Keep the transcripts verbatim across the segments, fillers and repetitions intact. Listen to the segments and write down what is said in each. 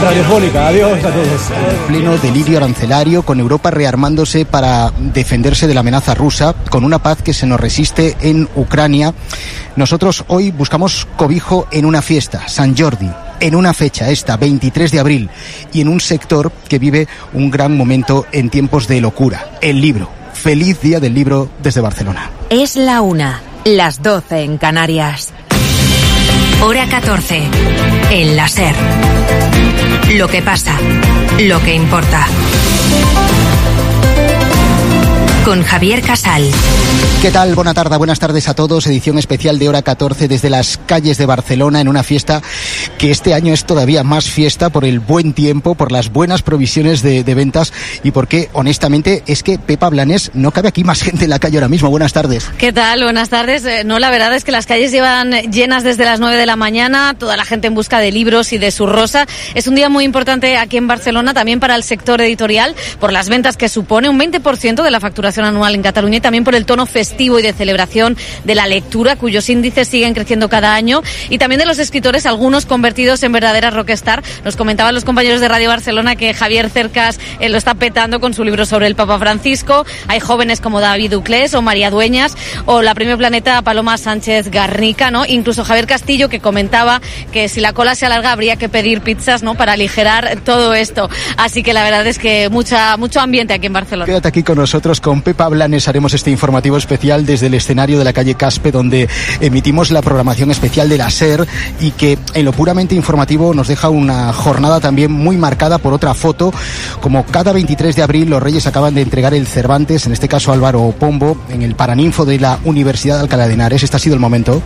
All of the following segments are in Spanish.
radiofónica. Adiós a todos. En pleno delirio arancelario, con Europa rearmándose para defenderse de la amenaza rusa, con una paz que se nos resiste en Ucrania, nosotros hoy buscamos cobijo en una fiesta, San Jordi, en una fecha esta, veintitrés de abril, y en un sector que vive un gran momento en tiempos de locura, el libro. Feliz Día del Libro desde Barcelona. Es la una, las doce en Canarias. Hora catorce, en la SER. Lo que pasa, lo que importa. Con Javier Casal. ¿Qué tal? Buena tarde, buenas tardes a todos. Edición especial de Hora catorce desde las calles de Barcelona, en una fiesta que este año es todavía más fiesta por el buen tiempo, por las buenas provisiones de, de ventas y porque, honestamente, es que Pepa Blanes, no cabe aquí más gente en la calle ahora mismo. Buenas tardes. ¿Qué tal? Buenas tardes. Eh, no, la verdad es que las calles llevan llenas desde las nueve de la mañana, toda la gente en busca de libros y de su rosa. Es un día muy importante aquí en Barcelona, también para el sector editorial, por las ventas que supone, un veinte por ciento de la facturación anual en Cataluña, y también por el tono festivo y de celebración de la lectura, cuyos índices siguen creciendo cada año, y también de los escritores, algunos convertidos en verdaderas rockstar. Nos comentaban los compañeros de Radio Barcelona que Javier Cercas eh, lo está petando con su libro sobre el Papa Francisco. Hay jóvenes como David Duclés o María Dueñas o la Premio Planeta Paloma Sánchez Garnica, ¿no? Incluso Javier Castillo, que comentaba que si la cola se alarga habría que pedir pizzas, ¿no?, para aligerar todo esto. Así que la verdad es que mucha mucho ambiente aquí en Barcelona. Quédate aquí con nosotros, con Pepa Blanes haremos este informativo especial desde el escenario de la calle Caspe, donde emitimos la programación especial de la SER y que en lo puramente informativo nos deja una jornada también muy marcada por otra foto. Como cada veintitrés de abril, los Reyes acaban de entregar el Cervantes, en este caso Álvaro Pombo, en el Paraninfo de la Universidad de Alcalá de Henares. Este ha sido el momento.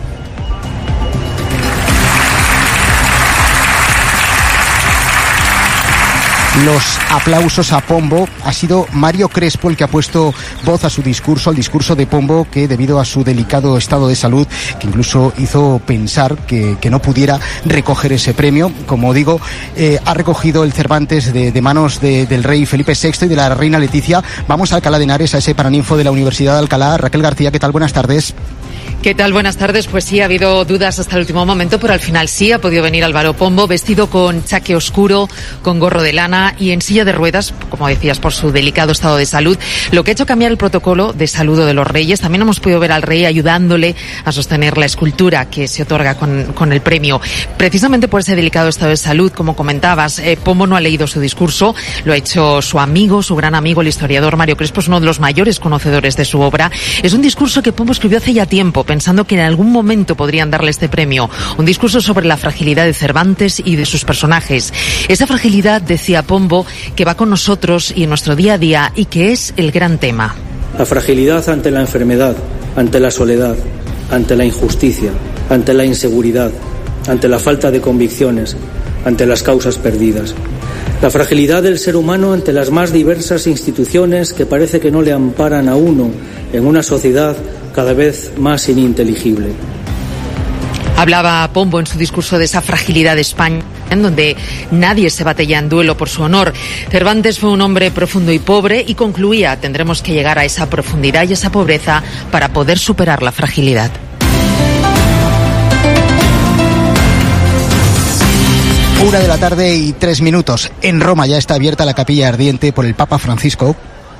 Los aplausos a Pombo. Ha sido Mario Crespo el que ha puesto voz a su discurso, al discurso de Pombo, que debido a su delicado estado de salud, que incluso hizo pensar que, que no pudiera recoger ese premio. Como digo, eh, ha recogido el Cervantes de, de manos de, del rey Felipe sexto y de la reina Leticia. Vamos a Alcalá de Henares, a ese Paraninfo de la Universidad de Alcalá. Raquel García, ¿qué tal? Buenas tardes. ¿Qué tal? Buenas tardes. Pues sí, ha habido dudas hasta el último momento, pero al final sí ha podido venir Álvaro Pombo, vestido con chaqué oscuro, con gorro de lana y en silla de ruedas, como decías, por su delicado estado de salud, lo que ha hecho cambiar el protocolo de saludo de los Reyes. También hemos podido ver al rey ayudándole a sostener la escultura que se otorga con, con el premio. Precisamente por ese delicado estado de salud, como comentabas, eh, Pombo no ha leído su discurso, lo ha hecho su amigo, su gran amigo, el historiador Mario Crespo, es uno de los mayores conocedores de su obra. Es un discurso que Pombo escribió hace ya tiempo, pensando que en algún momento podrían darle este premio. Un discurso sobre la fragilidad de Cervantes y de sus personajes. Esa fragilidad, decía Pombo, que va con nosotros y en nuestro día a día y que es el gran tema. La fragilidad ante la enfermedad, ante la soledad, ante la injusticia, ante la inseguridad, ante la falta de convicciones, ante las causas perdidas. La fragilidad del ser humano ante las más diversas instituciones que parece que no le amparan a uno en una sociedad cada vez más ininteligible. Hablaba Pombo en su discurso de esa fragilidad de España, en donde nadie se batalla en duelo por su honor. Cervantes fue un hombre profundo y pobre y concluía: tendremos que llegar a esa profundidad y esa pobreza para poder superar la fragilidad. Una de la tarde y tres minutos. En Roma ya está abierta la capilla ardiente por el Papa Francisco.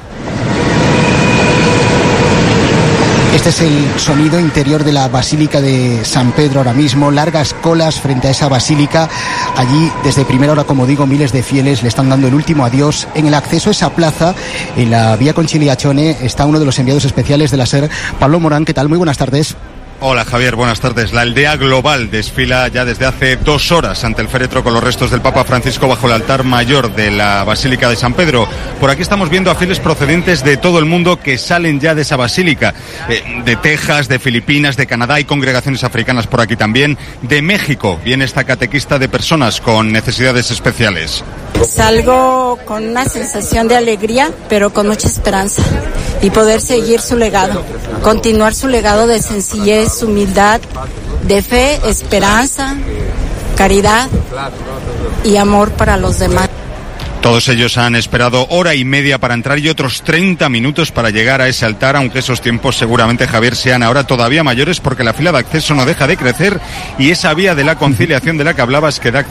Este es el sonido interior de la Basílica de San Pedro ahora mismo. Largas colas frente a esa basílica. Allí, desde primera hora, como digo, miles de fieles le están dando el último adiós. En el acceso a esa plaza, en la Vía Conciliazione, está uno de los enviados especiales de la SER, Pablo Morán. ¿Qué tal? Muy buenas tardes. Hola Javier, buenas tardes. La aldea global desfila ya desde hace dos horas ante el féretro con los restos del Papa Francisco bajo el altar mayor de la Basílica de San Pedro. Por aquí estamos viendo a fieles procedentes de todo el mundo que salen ya de esa basílica. Eh, de Texas, de Filipinas, de Canadá, hay congregaciones africanas por aquí también. De México viene esta catequista de personas con necesidades especiales. Salgo con una sensación de alegría, pero con mucha esperanza. Y poder seguir su legado, continuar su legado de sencillez, humildad, de fe, esperanza, caridad y amor para los demás. Todos ellos han esperado hora y media para entrar y otros treinta minutos para llegar a ese altar, aunque esos tiempos seguramente, Javier, sean ahora todavía mayores porque la fila de acceso no deja de crecer y esa vía de la conciliación de la que hablabas que da